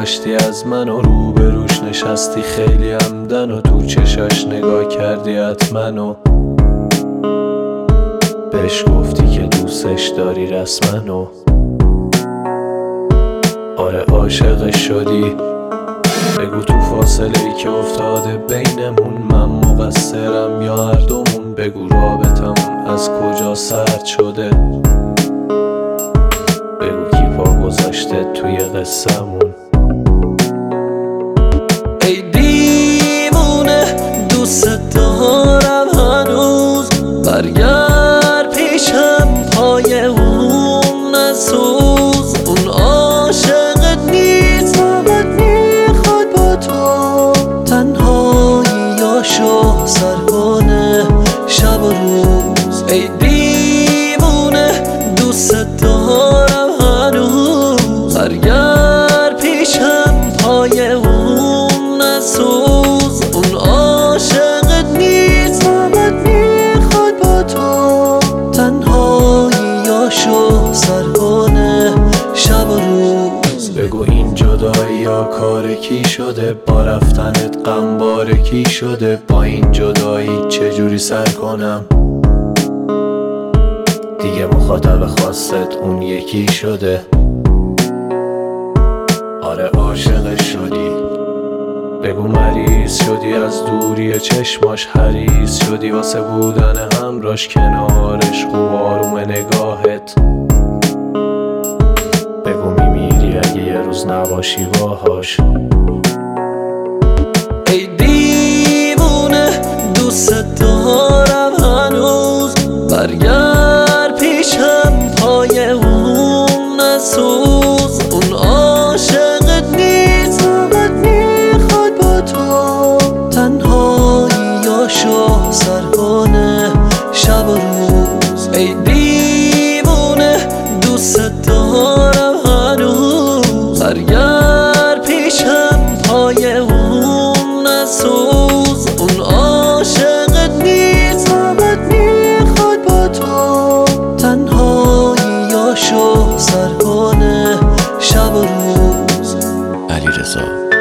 گذاشتی از من و روبروش نشستی خیلی عمدن و تو چشاش نگاه کردی حتما و بهش گفتی که دوستش داری رسما و آره عاشقش شدی. بگو تو فاصله ای که افتاده بینمون من مقصرم یا هر دومون؟ بگو رابطمون از کجا سرد شده؟ بگو کی پا گذاشته توی قصه‌مون؟ ای دیوونه دوست دارم هنوز، برگرد پیشم پای اون نسوز. اون عاشقت نیست فقط میخواد با تو تنهاییاشو سر کنه شب و روز. ای دیوونه دوست دارم هنوز، برگرد پیشم پای اون نسوز. اون عاشقت نیست فقط میخواد با تو تنهاییاشو سر کنه شب و روز. بگو این جدایی یا کار کی شده؟ با رفتنت غمبار کی شده؟ با این جدایی چجوری سر کنم؟ دیگه مخاطب خاصت اون یکی شده. آره عاشقش شدی. بگو مریض شدی از دوری چشماش، حریص شدی واسه بودن همراش کنارش، خوب آروم نگاهت. بگو میمیری اگه یه روز نباشی باهاش. ای دیوونه دوست دارم هنوز، برگرد پیشم پای اون نسوز. اون عاشقت نیست فقط میخواد با تو تنهاییاشو سر کنه شب و روز. ای دیوونه دوست دارم هنوز، برگرد پیشم پای اون نسوز. اون عاشقت نیست فقط میخواد با تو تنهاییاشو سر کنه شب و روز. علیرضا